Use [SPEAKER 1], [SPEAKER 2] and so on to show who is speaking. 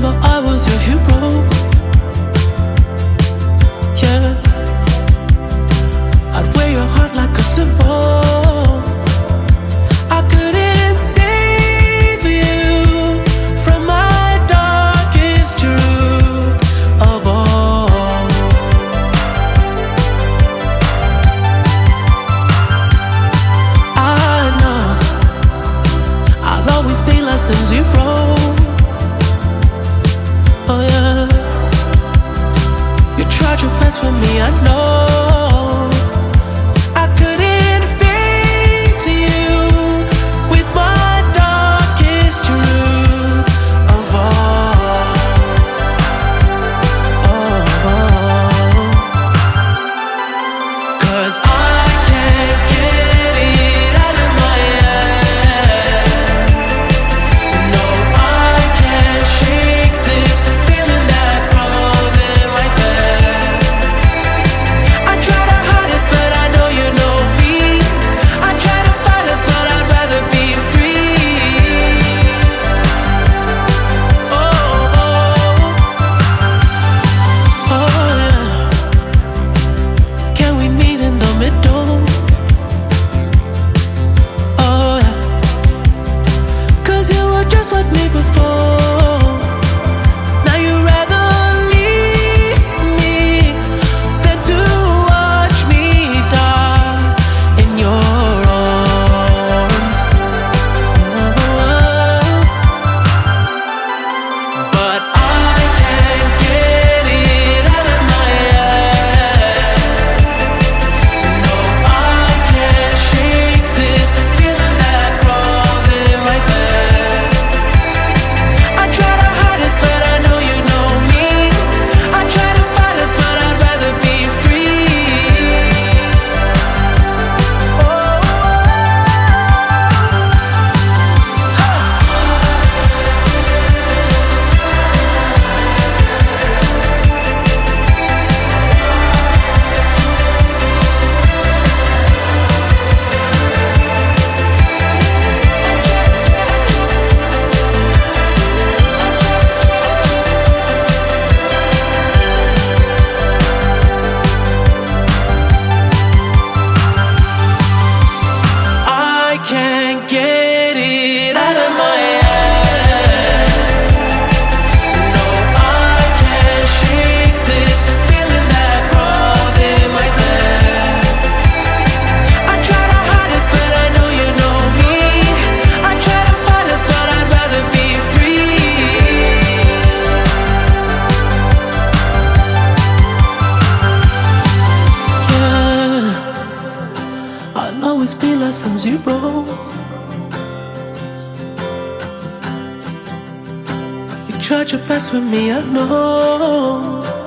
[SPEAKER 1] thought I was your hero. Yeah, I'd wear your heart like a symbol. I couldn't save you from my darkest truth of all. I know I'll always be less than zero. Oh yeah, you tried your best with me, I know. I couldn't face you with my darkest truth of all. Cause I can't get it out of my head. No, I can't shake this feeling that crawls in my bed. I try to hide it, but I know you know me. I try to fight it, but I'd rather be free. Oh yeah. Can we meet in the middle? Oh yeah. 'Cause you were just like me before. Now you'd rather leave me than to watch me die in your arms. But I can't get it out of my head. No, I can't shake this feeling that crawls in my bed. I try to hide it, but I know you know me. I try to fight it, but I'd rather be free. I can't get it out of my head. No, I can't shake this feeling that crawls in my bed. I try to hide it, but I know you know me. I try to fight it, but I'd rather be free. Yeah, I'll always be less than zero. You tried your best with me, I know.